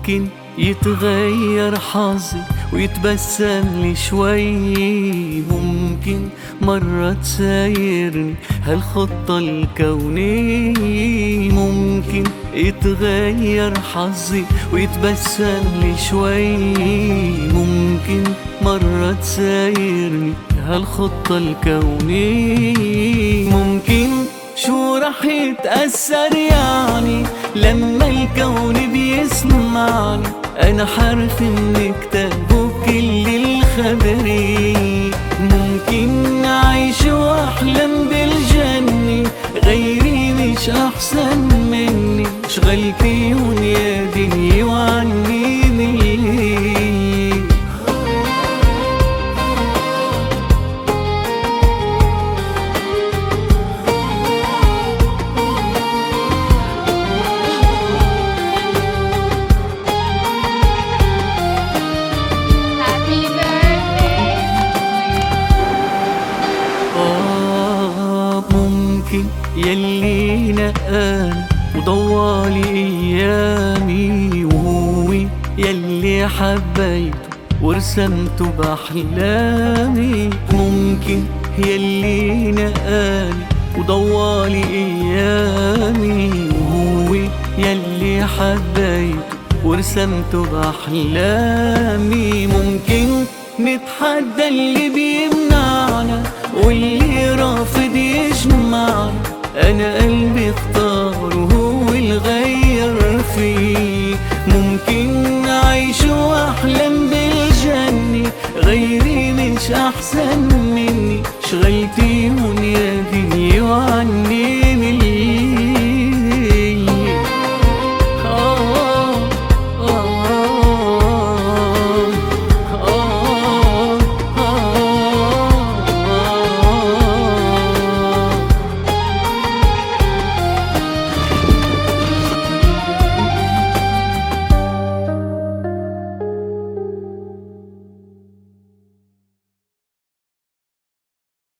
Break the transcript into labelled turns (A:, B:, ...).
A: ممكن يتغير حظي ويتبسم لي شوي، ممكن مرة تسايرني هالخطة الكونية، ممكن يتغير حظي ويتبسم لي شوي، ممكن مرة تسايرني هالخطة الكونية. ممكن شو رح يتأثر يعني لما الكون بيسمعني، أنا حرف من كتابه كل الخبري. ممكن أعيش وأحلم بالجنة، غيري مش أحسن مني، شغلتيهم يا دنيا وعني ملي. ممكن يلي نقاني وضوالي ايامي، وهو يلي حبيته ورسمته باحلامي. ممكن يلي نقاني وضوالي ايامي، وهو يلي حبيته ورسمته باحلامي. ممكن نتحدى اللي بيمنعنا واللي رافض يجمعنا، أنا قلبي اختار وهو اللي غير فيه. ممكن أعيش وأحلم بالجنة، غيري مش أحسن مني، شغلتي